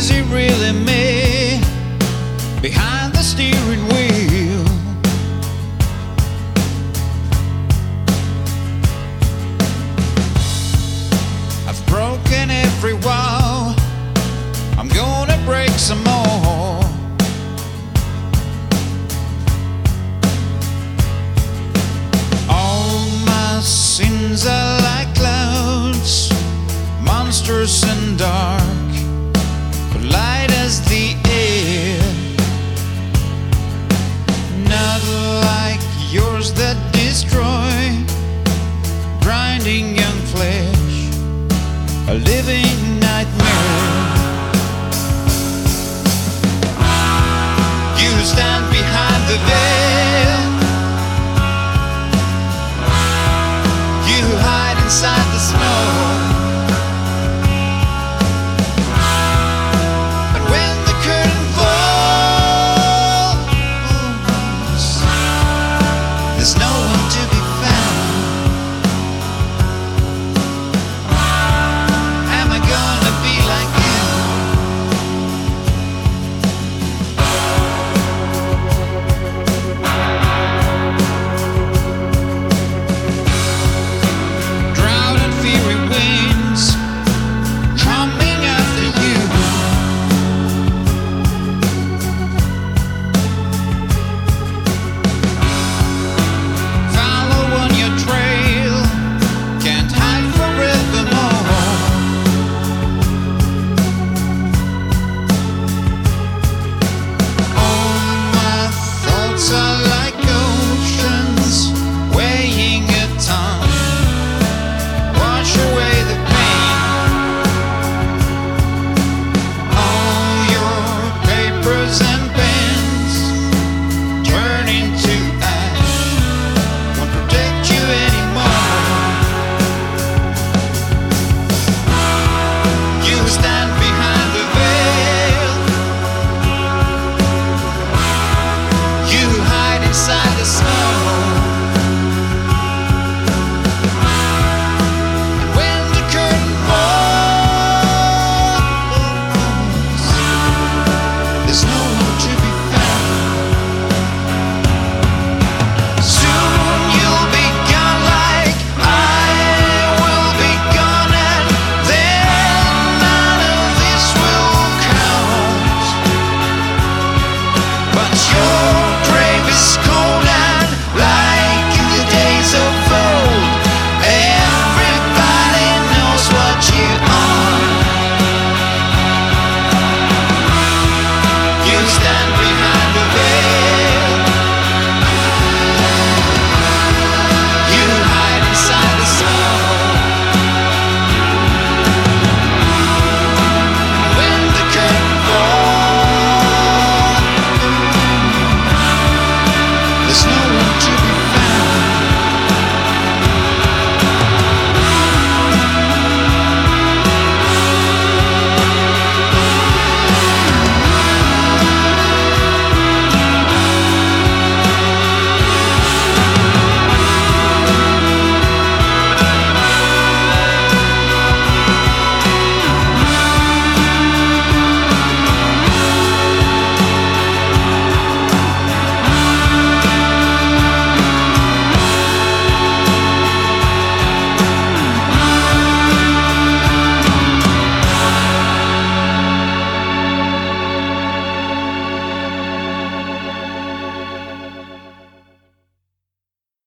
Is it really me behind the steering wheel? I've broken every wall, I'm gonna break some more. All my sins are like clouds, monstrous and dark, but light as the air. Not like yours that destroy, grinding young flesh, a living nightmare. You stand behind the veil.